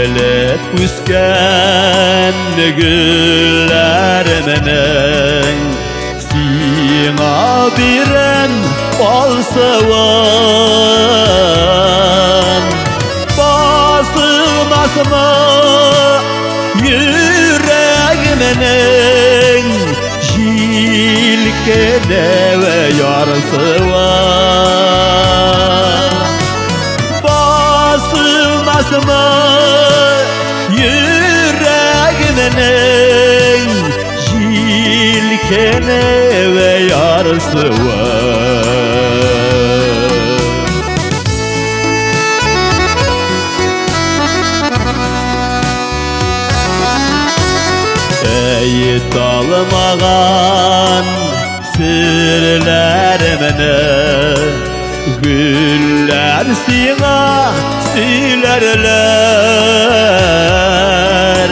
elep üsken güllermenen Sina biren balsavan basılmasma yüreğimenen jilkene ve yarısı var basılmasma yüreğimenen jilkene ve yarısı var Eyit almağan sirlermene Güller sina silerler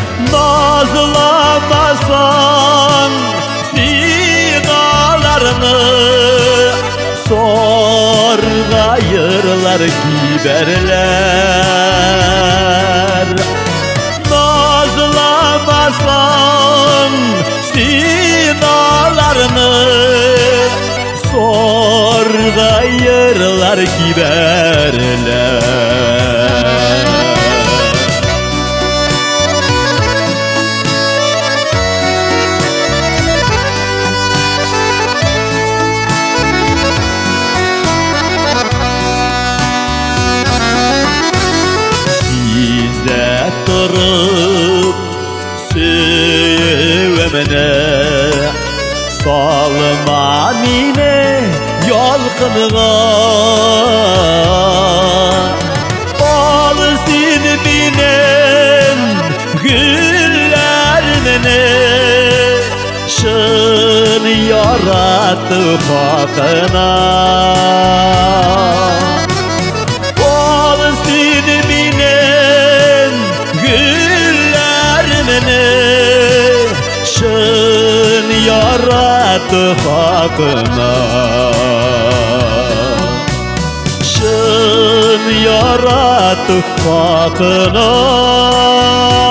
Nazlamasan sinalarını Sorgayırlar giberler Nazlamasan sinalarını Sorgayırlar giberler Size durup sevmene Salma mine yolkınığa Ol sin binen güllermene Şın yarattı hakına Ol sin binen güllermene Şın yarattı hakına Şın yarattı hakına